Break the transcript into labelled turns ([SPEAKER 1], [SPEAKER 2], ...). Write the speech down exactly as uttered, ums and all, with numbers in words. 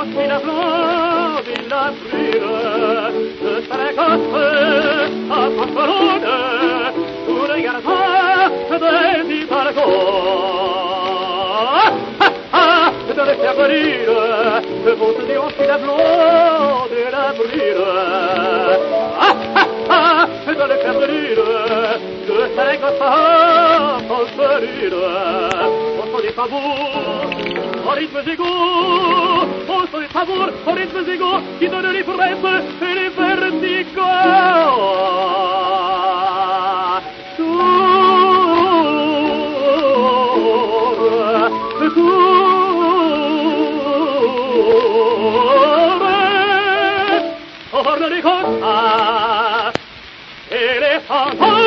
[SPEAKER 1] il a blanc, il a brûle, de Saragosse à Barcelone, tous les garçons des Hidalgo. De le faire brûler, de votre dios, il a blanc, il a brûle. De le faire brûler, de Saragosse à Barcelone, au son des tambours. Au rythme égaux, au son des tambours, au rythme égaux, qui donne l'ivresse et les vertigo. Tour, tour, torna di costa, e le fantasmi.